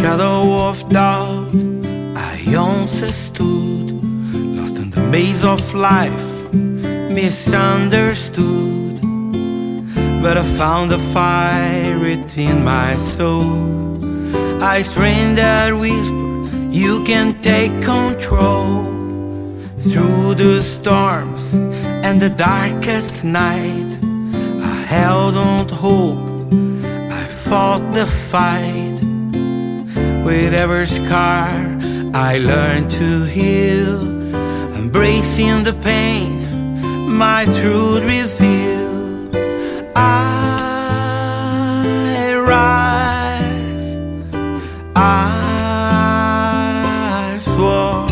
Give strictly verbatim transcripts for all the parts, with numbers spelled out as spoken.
shadow of doubt, I once stood, lost in the maze of life, misunderstood. But I found a fire within my soul, a strength that whispered, you can take control. Through the storms and the darkest night, I held on to hope, I fought the fight. With every scar I learned to heal, embracing the pain my truth revealed. I rise, I soar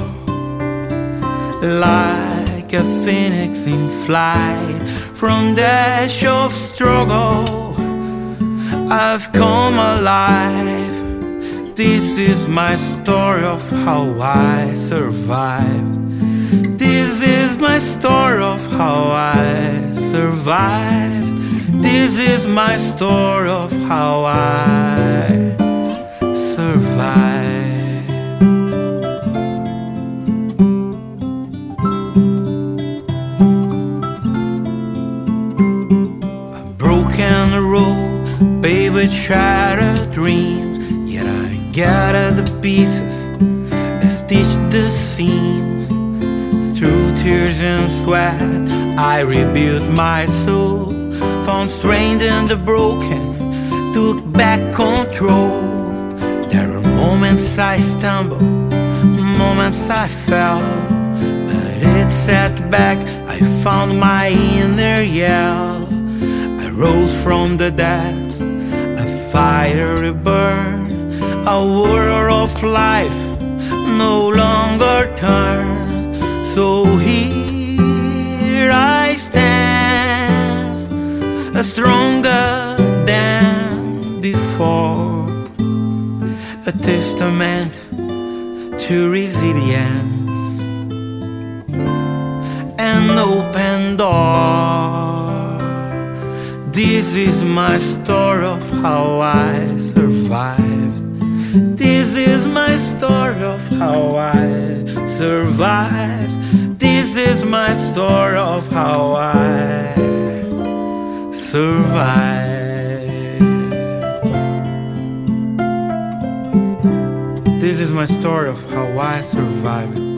like a phoenix in flight. From the ash of struggle I've come alive. This is my story of how I survived. This is my story of how I survived. This is my story of how I survived. A broken road paved with shattered dreams, yet I gathered the pieces and stitched the seams. Through tears and sweat I rebuilt my soul, found strength in the broken, took back control. There were moments I stumbled, moments I fell, but it set back, I found my inner yell. I rose from the depths, a fire reburned, a warrior of life, no longer turn. So here I stand, stronger than before, a testament to resilience, an open door. This is my story of how I survived. This is my story of how I survived. This is my story of how I survived. This is my story of how I survived.